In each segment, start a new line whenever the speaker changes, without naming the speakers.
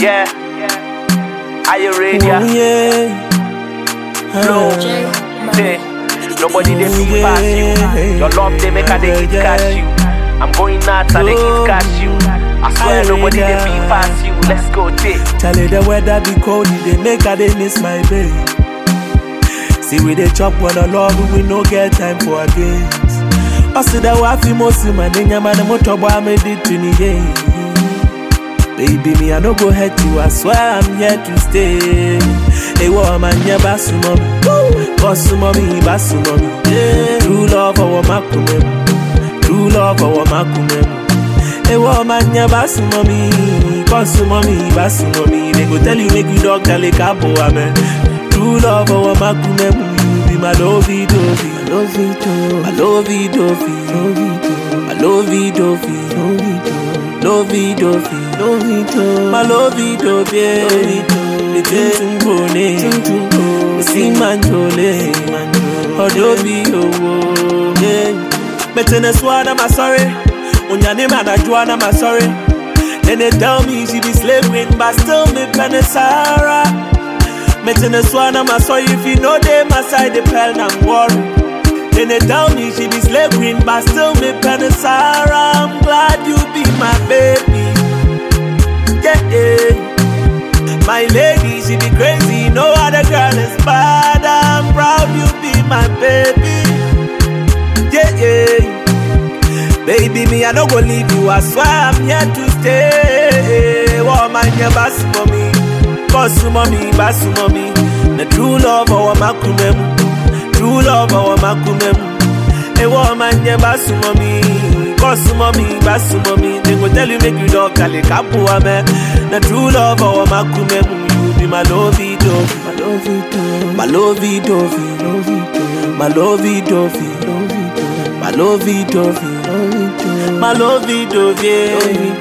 Yeah. Are you ready?
Oh, yeah.
Flow. Yeah. Nobody they feel past you. Your love they make a they catch you. I'm going nuts and they keep catch you. I swear nobody they feel past you. Let's go take.
Charlie, the weather be cold, they make a they miss my babe. See we they chop when I love we no get time for a games. I see that wafi mosi maninya man motobo I made it to the baby me I no go hurt you, I swear I'm here to stay. Hey woman ya basu mommy, basu mommy, yeah. True love our makume, true love our makume. Hey woman ya basu mommy, basu mommy. They go tell you make you dog tell a cabo amen. True love our makume, you be my lovey dovey, my lovey dovey, my lovey dovey, lovey dovey, my lovey dovey. Tumtungone, Simantole, Odobi, oh, yeah. Metene swana, my sorry. Unyane mana juana, my sorry. Then they tell me she be slaving, but still me penesara. Metene swana, my sorry. If you know them, my side, the pen, I'm worried. Then they tell me she be slaving, but still me penesara. I'm glad you be my baby. Yeah. My lady, she be crazy, no other girl is bad. I'm proud you be my baby. Yeah. Baby, me, I don't go leave you, I swear I'm here to stay. Woman, you basu mommy, basu mommy. The true love our makumem, true love our makumem. Hey woman, you basu mommy. They go tell you make you dog tell it kapu amen. The true love our makumem, you be my lovey dovey, my lovey dovey, my lovey dovey, my lovey dovey, my lovey dovey.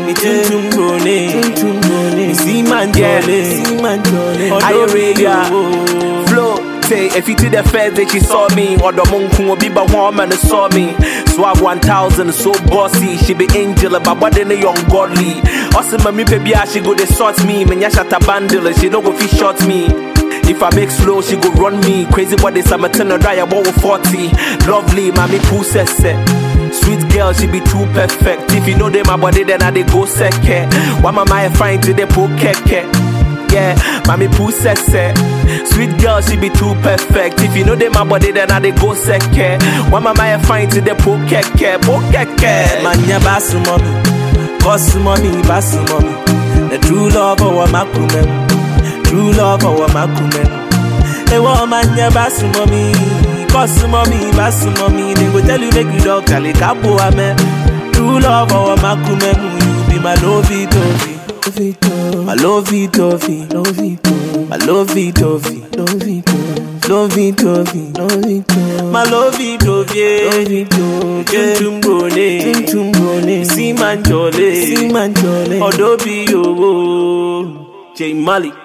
Tumtungone, Simantole,
Are you ready? Flow. Say, if you did the first day she saw me, or the monk will be but one man saw me. Swag 1000, so bossy. She be angel, but what in the young godly. Also, my baby, she go they sort me. When you shut a bundle, she don't go fish shot me. If I make slow, she go run me. Crazy body, summer turn a dry about 40. Lovely, mommy possess it. Sweet girl, she be too perfect. If you know them, my body, then I they go second. Why my mind find to the poke? Yeah, mommy possess it. Sweet girl, she be too perfect. If you know them, my body, then I they go second. Why my mind find to the poke?
Manya basu mommy, basu mommy. The true love our makumem, true love our makumem. Hey woman, ya basu mommy, basu mommy. They go tell you make you dog tell it kapu amen. True love our makumem, you be my lovey dovey. My lovey dovey, my lovey dovey, lovey dovey, my lovey dovey, Tumtungone, Simantole, Odobi, oh, J Mali.